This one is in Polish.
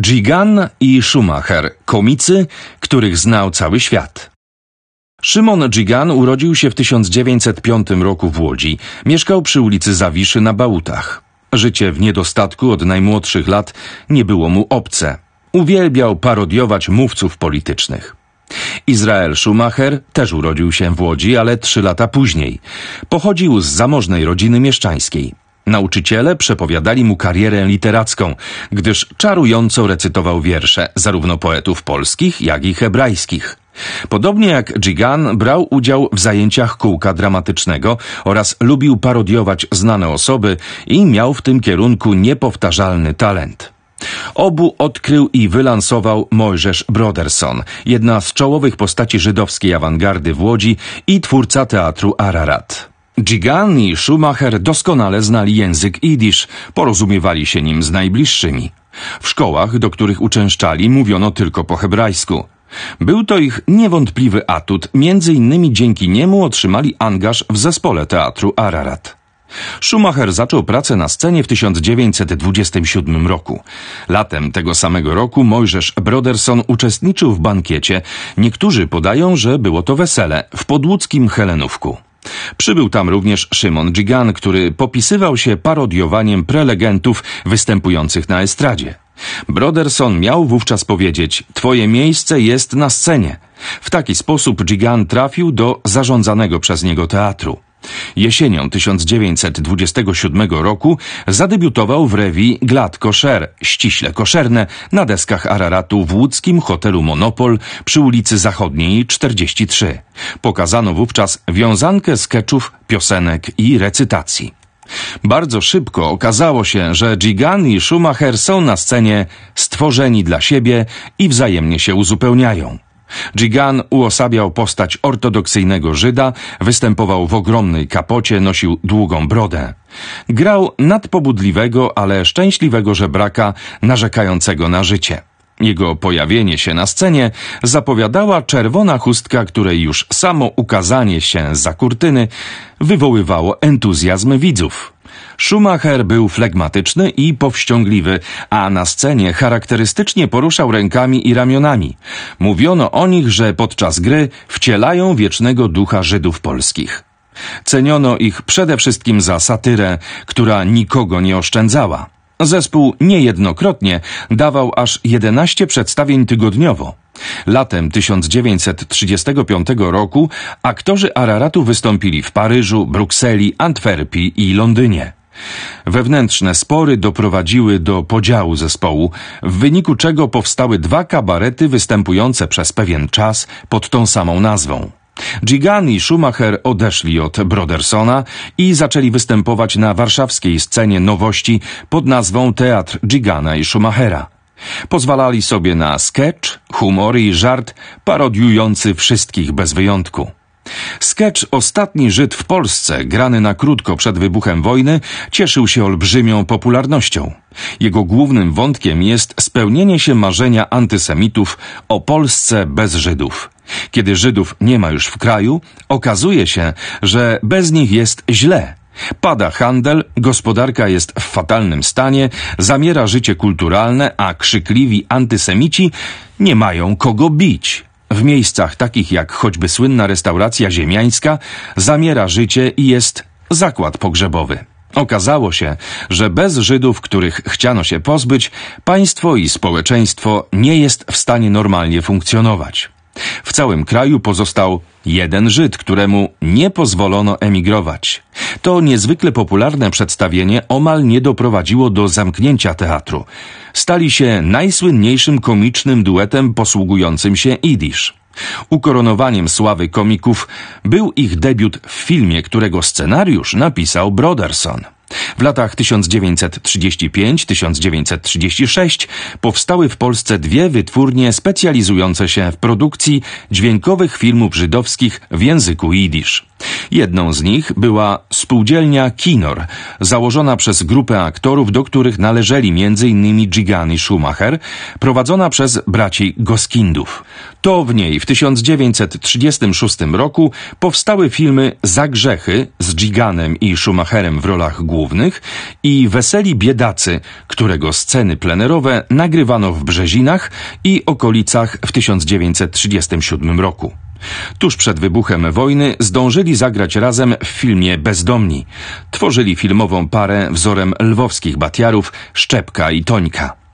Gigan i Schumacher, komicy, których znał cały świat. Szymon Gigan urodził się w 1905 roku w Łodzi. Mieszkał przy ulicy Zawiszy na Bałutach. Życie w niedostatku od najmłodszych lat nie było mu obce. Uwielbiał parodiować mówców politycznych. Israel Schumacher też urodził się w Łodzi, ale 3 lata później. Pochodził z zamożnej rodziny mieszczańskiej. Nauczyciele przepowiadali mu karierę literacką, gdyż czarująco recytował wiersze zarówno poetów polskich, jak i hebrajskich. Podobnie jak Gigan brał udział w zajęciach kółka dramatycznego oraz lubił parodiować znane osoby i miał w tym kierunku niepowtarzalny talent. Obu odkrył i wylansował Mojżesz Broderson, jedna z czołowych postaci żydowskiej awangardy w Łodzi i twórca teatru Ararat. Gigan i Schumacher doskonale znali język jidysz, porozumiewali się nim z najbliższymi. W szkołach, do których uczęszczali, mówiono tylko po hebrajsku. Był to ich niewątpliwy atut, między innymi dzięki niemu otrzymali angaż w zespole teatru Ararat. Schumacher zaczął pracę na scenie w 1927 roku. Latem tego samego roku Mojżesz Broderson uczestniczył w bankiecie. Niektórzy podają, że było to wesele w podłódzkim Helenówku. Przybył tam również Szymon Gigan, który popisywał się parodiowaniem prelegentów występujących na estradzie. Broderson miał wówczas powiedzieć: „Twoje miejsce jest na scenie”. W taki sposób Gigan trafił do zarządzanego przez niego teatru. Jesienią 1927 roku zadebiutował w rewii Glad Kosher, ściśle koszerne, na deskach Araratu w łódzkim hotelu Monopol przy ulicy Zachodniej 43. Pokazano wówczas wiązankę skeczów, piosenek i recytacji. Bardzo szybko okazało się, że Gigan i Schumacher są na scenie stworzeni dla siebie i wzajemnie się uzupełniają. Gigan uosabiał postać ortodoksyjnego Żyda, występował w ogromnej kapocie, nosił długą brodę. Grał nadpobudliwego, ale szczęśliwego żebraka narzekającego na życie. Jego pojawienie się na scenie zapowiadała czerwona chustka, której już samo ukazanie się zza kurtyny wywoływało entuzjazm widzów. Schumacher był flegmatyczny i powściągliwy, a na scenie charakterystycznie poruszał rękami i ramionami. Mówiono o nich, że podczas gry wcielają wiecznego ducha Żydów polskich. Ceniono ich przede wszystkim za satyrę, która nikogo nie oszczędzała. Zespół niejednokrotnie dawał aż 11 przedstawień tygodniowo. Latem 1935 roku aktorzy Araratu wystąpili w Paryżu, Brukseli, Antwerpii i Londynie. Wewnętrzne spory doprowadziły do podziału zespołu, w wyniku czego powstały 2 kabarety występujące przez pewien czas pod tą samą nazwą. Gigan i Schumacher odeszli od Brodersona i zaczęli występować na warszawskiej scenie nowości pod nazwą Teatr Gigana i Schumachera. Pozwalali sobie na skecz, humor i żart parodiujący wszystkich bez wyjątku. Skecz Ostatni Żyd w Polsce, grany na krótko przed wybuchem wojny, cieszył się olbrzymią popularnością. Jego głównym wątkiem jest spełnienie się marzenia antysemitów o Polsce bez Żydów. Kiedy Żydów nie ma już w kraju, okazuje się, że bez nich jest źle. Pada handel, gospodarka jest w fatalnym stanie, zamiera życie kulturalne, a krzykliwi antysemici nie mają kogo bić. W miejscach takich jak choćby słynna restauracja ziemiańska zamiera życie i jest zakład pogrzebowy. Okazało się, że bez Żydów, których chciano się pozbyć, państwo i społeczeństwo nie jest w stanie normalnie funkcjonować. W całym kraju pozostał jeden Żyd, któremu nie pozwolono emigrować. To niezwykle popularne przedstawienie omal nie doprowadziło do zamknięcia teatru. Stali się najsłynniejszym komicznym duetem posługującym się jidysz. Ukoronowaniem sławy komików był ich debiut w filmie, którego scenariusz napisał Broderson. W latach 1935-1936 powstały w Polsce 2 wytwórnie specjalizujące się w produkcji dźwiękowych filmów żydowskich w języku jidysz. Jedną z nich była spółdzielnia Kinor, założona przez grupę aktorów, do których należeli m.in. Gigan i Schumacher, prowadzona przez braci Goskindów. To w niej w 1936 roku powstały filmy Za grzechy z Giganem i Schumacherem w rolach głównych i Weseli biedacy, którego sceny plenerowe nagrywano w Brzezinach i okolicach w 1937 roku. Tuż przed wybuchem wojny zdążyli zagrać razem w filmie Bezdomni. Tworzyli filmową parę wzorem lwowskich batiarów Szczepka i Tońka.